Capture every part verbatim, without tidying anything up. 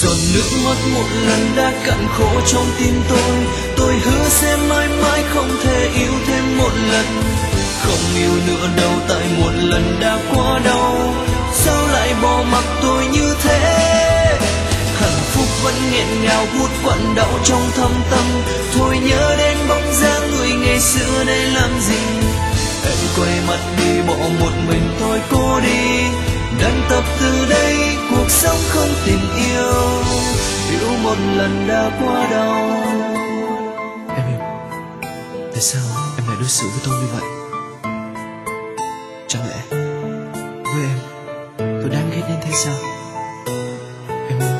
Giọt nước mắt một lần đã cạn khô trong tim tôi. Tôi hứa sẽ mãi mãi không thể yêu thêm một lần. Không yêu nữa đâu tại một lần đã quá đau. Sao lại bỏ mặc tôi như thế? Hạnh phúc vẫn nghẹn ngào hút quặn đau trong thâm tâm. Thôi nhớ đến bóng dáng người ngày xưa đây làm gì. Em quay mặt đi bỏ một mình tôi cô đi. Đành tập từ đây cuộc sống không tình yêu. Yêu một lần đã quá đau. Em hiểu tại sao em lại đối xử với tôi như vậy. Chẳng lẽ với em tôi đáng ghét đến thế sao? Em yêu.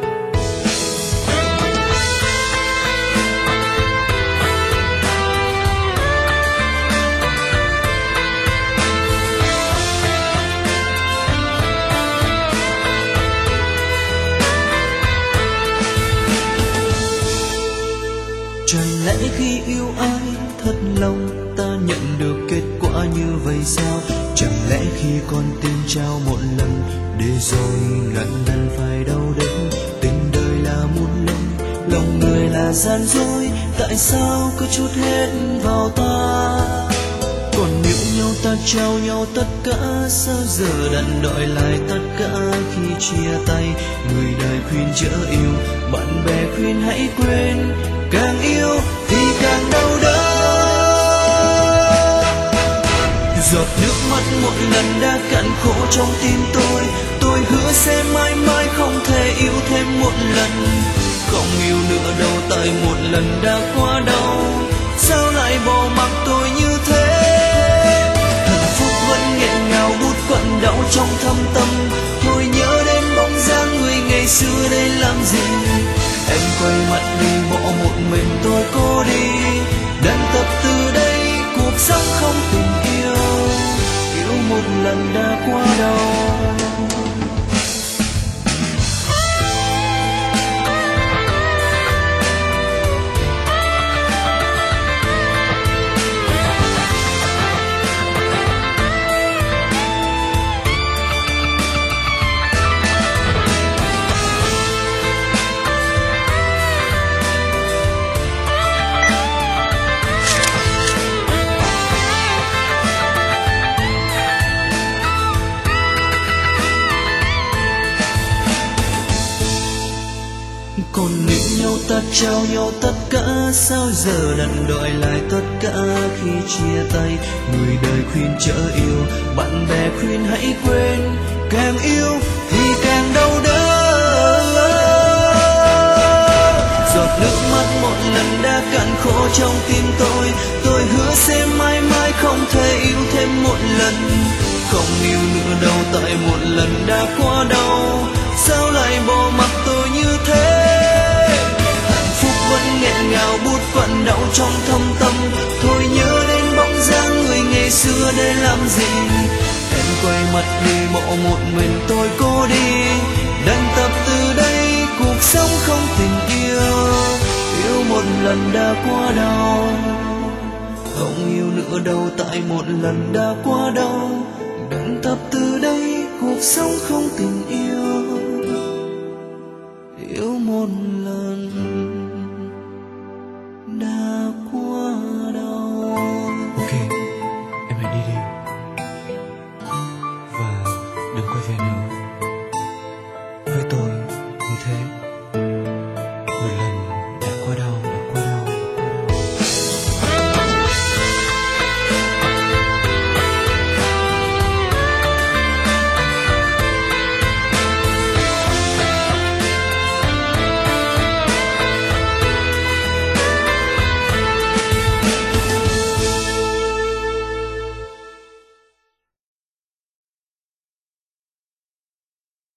Chẳng lẽ khi yêu ai thật lòng ta nhận được kết quả như vậy sao? Chẳng lẽ khi con tim trao một lần để rồi ngàn lần phải đau đớn? Tình đời là một lần, lòng người là gian dối. Tại sao cứ chút hết vào ta? Còn nếu nhau ta trao nhau tất cả, sao giờ đành đòi lại tất cả khi chia tay? Người đời khuyên chớ yêu, bạn bè khuyên hãy quên. Càng yêu thì càng đau đớn. Giọt nước mắt một lần đã cạn khô trong tim tôi. Tôi hứa sẽ mãi mãi không thể yêu thêm một lần. Không yêu nữa đâu tại một lần đã quá đau. Sao lại bỏ mặc tôi như thế? Hạnh phúc vẫn nghẹn ngào bút quặn đau trong thâm tâm. Thôi nhớ đến bóng dáng người ngày xưa đây làm gì. Em quay mặt đi bỏ một mình tôi cô đi. Đành tập từ đây cuộc sống không tình yêu. Yêu một lần đã quá đau. Còn nếu nhau ta trao nhau tất cả, sao giờ đành đòi lại tất cả khi chia tay? Người đời khuyên chớ yêu, bạn bè khuyên hãy quên. Càng yêu thì càng đau đớn. Giọt nước mắt một lần đã cạn khô trong tim tôi. Tôi hứa sẽ mãi mãi không thể yêu thêm một lần. Không yêu nữa đâu tại một lần đã quá đau. Sao lại bỏ mặc tôi như thế? Vẫn nghẹn ngào bút quặn đau trong thâm tâm. Thôi nhớ đến bóng dáng người ngày xưa để làm gì. Em quay mặt đi bỏ một mình tôi cô đi. Đành tập từ đây cuộc sống không tình yêu. Yêu một lần đã quá đau. Không yêu nữa đâu tại một lần đã quá đau. Đành tập từ đây cuộc sống không tình yêu. Yêu một lần đã quá đau. Ok, em hãy đi đi. Và đừng quay về nữa. Với tôi